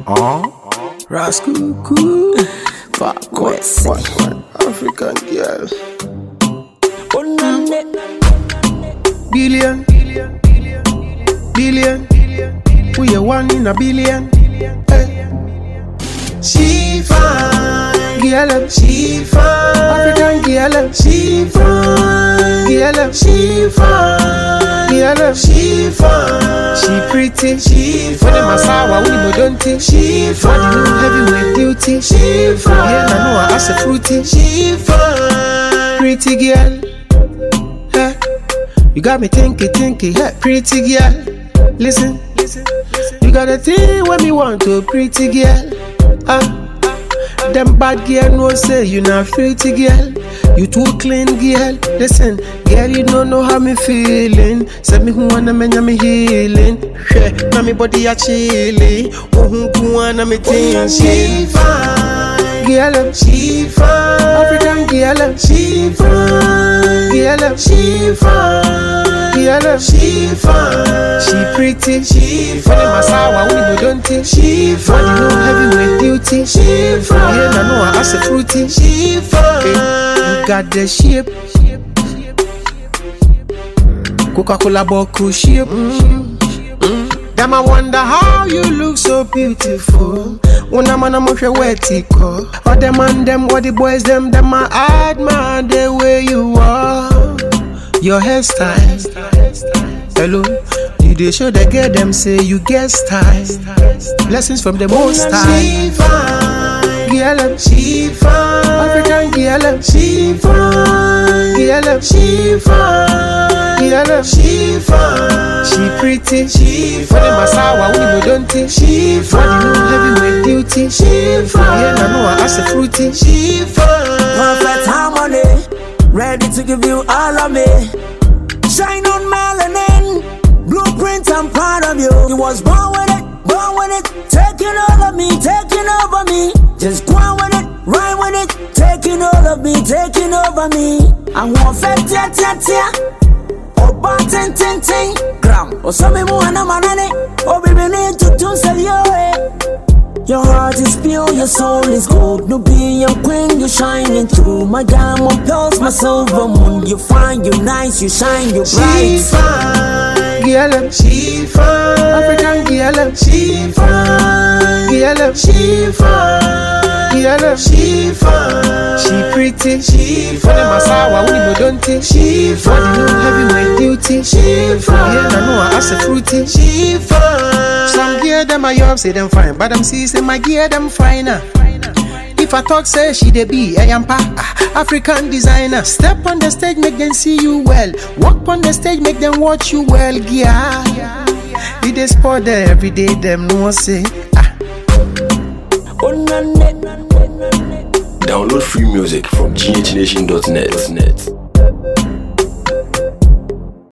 Rascal, cool. Fuck West. African girl. Billion. We are one in a billion. Hey. She fine, girl. She fine. African girl. She fine, girl. She fine, girl. She fine. She pretty. She fine. When I'm a sour, we no don't think. She fine. Body no heavyweight duty. She fine. Yeah, I know I ass a fruity. She fine. Pretty girl. Hey. You got me thinking. Hey, pretty girl. Listen. You got a thing when me want to, pretty girl. Them bad girl no say you not pretty girl. You too clean girl. Listen, girl, you don't know how me feeling. Say me who wanna me healing. Now me body a chilly. Who wanna me thinking. She fine, girl. She fine. African girl. She fine, girl. She fine. Girl, she fine. She pretty. She fine. When I'm a sour, we no don't think. She fine. Body no heavyweight duty. She fine. Yeah, I know I ass a fruity. She fine. Hey, you got the shape. Coca-Cola bottle shape. Damn, I wonder how you look so beautiful. When I'm on a much wetico. Or them and them, what the boys them I admire the way you are. Your hairstyle, hello. You dey show the girl them say you get style. Blessings from the Most High. She fine, girl. She fine. African girl. She fine, girl. She fine, girl. She fine. She pretty. She fine. When I'm a sour, we no don't think. She fine. Body no heavyweight duty. She fine. Yeah, I know I ass a fruity. She fine. Perfect harmony. Ready to give you all of me. Shine on melanin. Blueprint, I'm proud of you. You was born with it. Taking all of me, taking over me. Just go on with it, ride with it. Taking all of me, taking over me. I want fat tia. Oh, but tin. Gram. Oh, some me wanna manane. Oh, baby, need to sell you. Your heart is pure, your soul is gold. No be your queen, you shining through. My diamond pearls, my silver moon. You fine, you nice, you shine, you bright. She fine, girl. She fine. African girl. She fine, girl. She fine, girl. She fine. She pretty. She fine. When I'm a sour, we no don't think. She fine. Body no heavyweight duty. She fine. Yeah, I know I ass a fruity. She fine. Some gear them I up say them fine, but them see say my gear them finer. If I talk say she dey be I am African designer. Step on the stage make them see you well. Walk on the stage make them watch you well. Yeah, it is sport there every day. Them no say Download free music from ghnation.net.